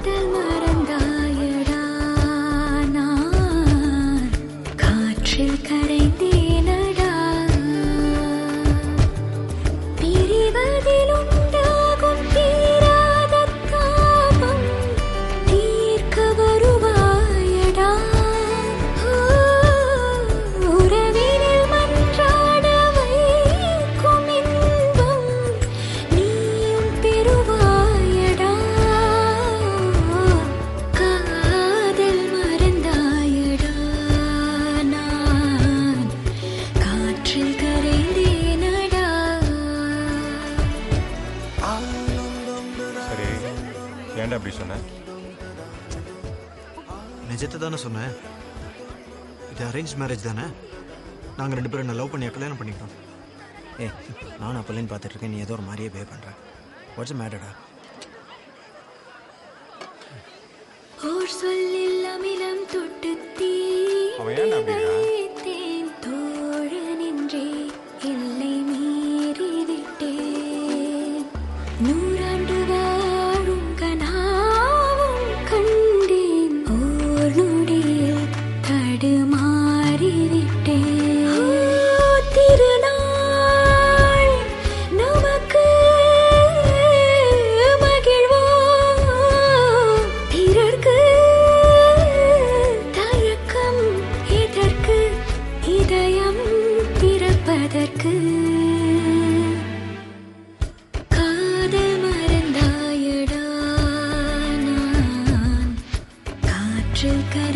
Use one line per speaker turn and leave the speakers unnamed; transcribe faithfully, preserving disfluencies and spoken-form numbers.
ஏன்டா அப்படி சொன்ன?
நிஜத்தை தானே சொன்னேன். இது அரேஞ்ச் மேரேஜ் தானே. நாங்கள் ரெண்டு பேரும் என்ன லவ் பண்ணி கல்யாணம் பண்ணிக்கிறோம். ஏ நானும் அப்பலேன்னு பார்த்துட்டு இருக்கேன். நீ ஏதோ ஒரு மாதிரியே பே பண்ணுறேன். வாட்ஸ் மேட்டர்டா?
ஓர் சொல்லில் அமிலம் தொட்டு தீ
அவன் ஏன்டா அப்படிடா?
தேன் தோழனின்றே எல்லை மீறி விட்டேன். நூறாண்டு வாழும் கனாவும் கண்டேன். ஓர் நொடியில் தடுமாறி விட்டேன். திருநாள் நமக்கு மகிழ்வோ பிறர்க்கு தயக்கம் இதற்கு இதயம் பிறப்பதற்கு. காதல் மறந்தாயடா நான் காற்றில் கரை